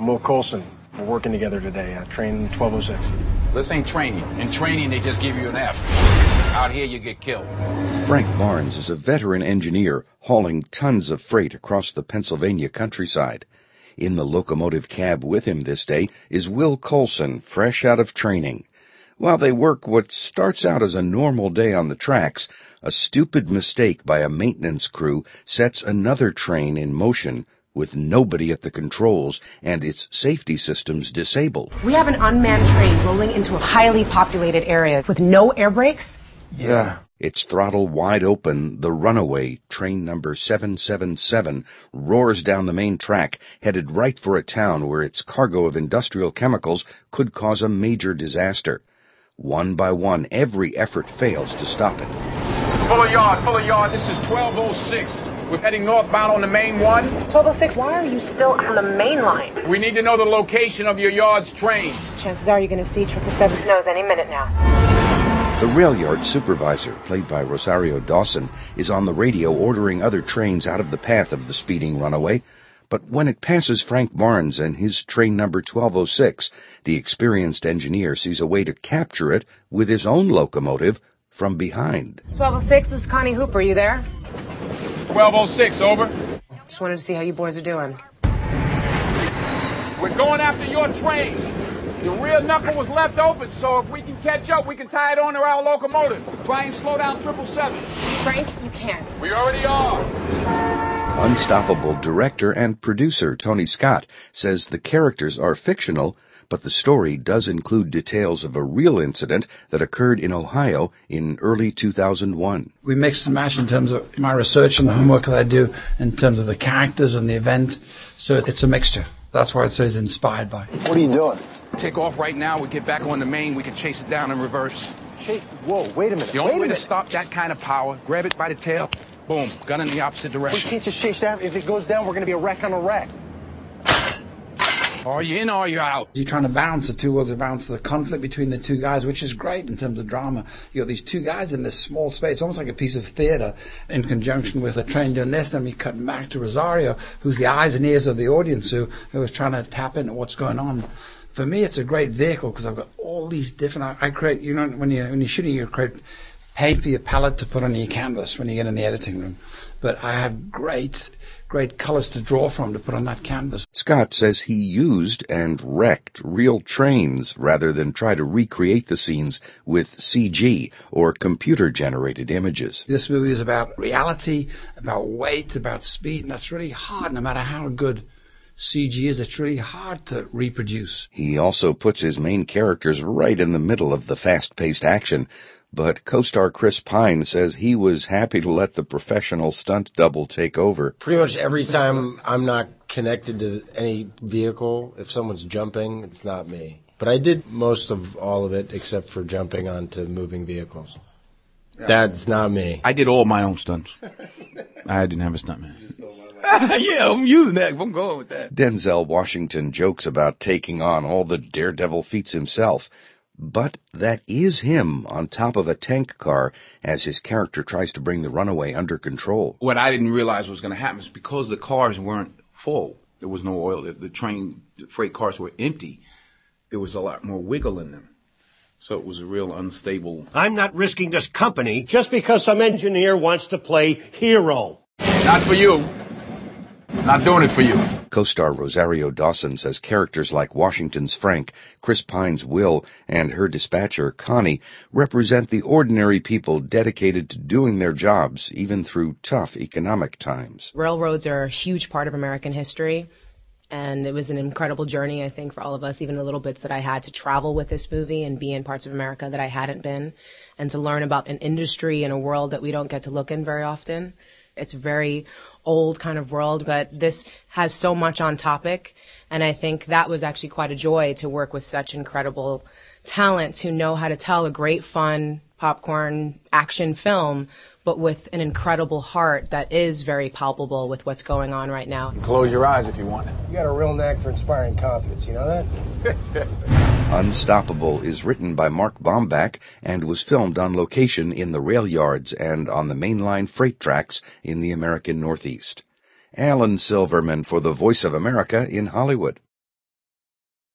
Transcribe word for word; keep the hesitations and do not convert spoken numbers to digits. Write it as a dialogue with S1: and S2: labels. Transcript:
S1: Will Coulson. We're working together today, uh, train twelve oh six.
S2: This ain't training. In training, they just give you an F. Out here, you get killed.
S3: Frank Barnes is a veteran engineer hauling tons of freight across the Pennsylvania countryside. In the locomotive cab with him this day is Will Coulson, fresh out of training. While they work what starts out as a normal day on the tracks, a stupid mistake by a maintenance crew sets another train in motion with nobody at the controls and its safety systems disabled.
S4: We have an unmanned train rolling into a highly populated area with no air brakes?
S3: Yeah. Its throttle wide open, the runaway, train number seven seven seven, roars down the main track, headed right for a town where its cargo of industrial chemicals could cause a major disaster. One by one, every effort fails to stop it.
S2: Full of yard, full of yard. This is twelve oh six. We're heading northbound on the main one.
S4: twelve oh six, why are you still on the main line?
S2: We need to know the location of your yard's train.
S4: Chances are you're going to see triple seven snows any minute now.
S3: The rail yard supervisor, played by Rosario Dawson, is on the radio ordering other trains out of the path of the speeding runaway. But when it passes Frank Barnes and his train number twelve oh six, the experienced engineer sees a way to capture it with his own locomotive from behind.
S4: twelve oh six, this is Connie Hooper. You there?
S2: twelve oh six, over.
S4: Just wanted to see how you boys are doing.
S2: We're going after your train. The rear knuckle was left open, so if we can catch up, we can tie it on to our locomotive. Try and slow down triple seven.
S4: Frank, you can't.
S2: We already are.
S3: Unstoppable director and producer Tony Scott says the characters are fictional, but the story does include details of a real incident that occurred in Ohio in early two thousand one.
S5: We mix and match in terms of my research and the homework that I do in terms of the characters and the event, so it's a mixture. That's why it says inspired by.
S1: What are you doing?
S2: Take off right now. We get back on the main. We can chase it down in reverse.
S1: Chase? Whoa, wait a minute.
S2: The only
S1: wait a
S2: way
S1: minute.
S2: to stop that kind of power, grab it by the tail, boom, gun in the opposite
S1: We
S2: direction.
S1: can't just chase that. If it goes down, we're going to be a wreck on a wreck.
S2: Are you in or are you out?
S5: You're trying to balance the two worlds, to balance the conflict between the two guys, which is great in terms of drama. You got these two guys in this small space, almost like a piece of theater, in conjunction with a train doing this. Then we cut back to Rosario, who's the eyes and ears of the audience, who, who is trying to tap into what's going on. For me, it's a great vehicle because I've got all these different. I, I create, you know, when you when you're shooting, you create paint for your palette to put on your canvas when you get in the editing room. But I have great, great colors to draw from to put on that canvas.
S3: Scott says he used and wrecked real trains rather than try to recreate the scenes with C G or computer-generated images.
S5: This movie is about reality, about weight, about speed, and that's really hard no matter how good C G is. It's really hard to reproduce.
S3: He also puts his main characters right in the middle of the fast-paced action, but co-star Chris Pine says he was happy to let the professional stunt double take over.
S6: Pretty much every time I'm not connected to any vehicle, if someone's jumping, it's not me. But I did most of all of it except for jumping onto moving vehicles. Yeah. That's not me.
S2: I did all my own stunts. I didn't have a stuntman. Yeah, I'm using that. I'm going with that.
S3: Denzel Washington jokes about taking on all the daredevil feats himself, but that is him on top of a tank car as his character tries to bring the runaway under control.
S2: What I didn't realize was going to happen is because the cars weren't full, there was no oil, the, the train, the freight cars were empty, there was a lot more wiggle in them. So it was a real unstable...
S7: I'm not risking this company just because some engineer wants to play hero.
S2: Not for you. Not doing it for you.
S3: Co-star Rosario Dawson says characters like Washington's Frank, Chris Pine's Will, and her dispatcher, Connie, represent the ordinary people dedicated to doing their jobs, even through tough economic times.
S4: Railroads are a huge part of American history, and it was an incredible journey, I think, for all of us, even the little bits that I had to travel with this movie and be in parts of America that I hadn't been, and to learn about an industry and a world that we don't get to look in very often. It's a very old kind of world, but this has so much on topic, and I think that was actually quite a joy to work with such incredible talents who know how to tell a great, fun, popcorn action film, but with an incredible heart that is very palpable with what's going on right now.
S2: Close your eyes if you want it.
S1: You got a real knack for inspiring confidence, you know that?
S3: Unstoppable is written by Mark Bomback and was filmed on location in the rail yards and on the mainline freight tracks in the American Northeast. Alan Silverman for the Voice of America in Hollywood.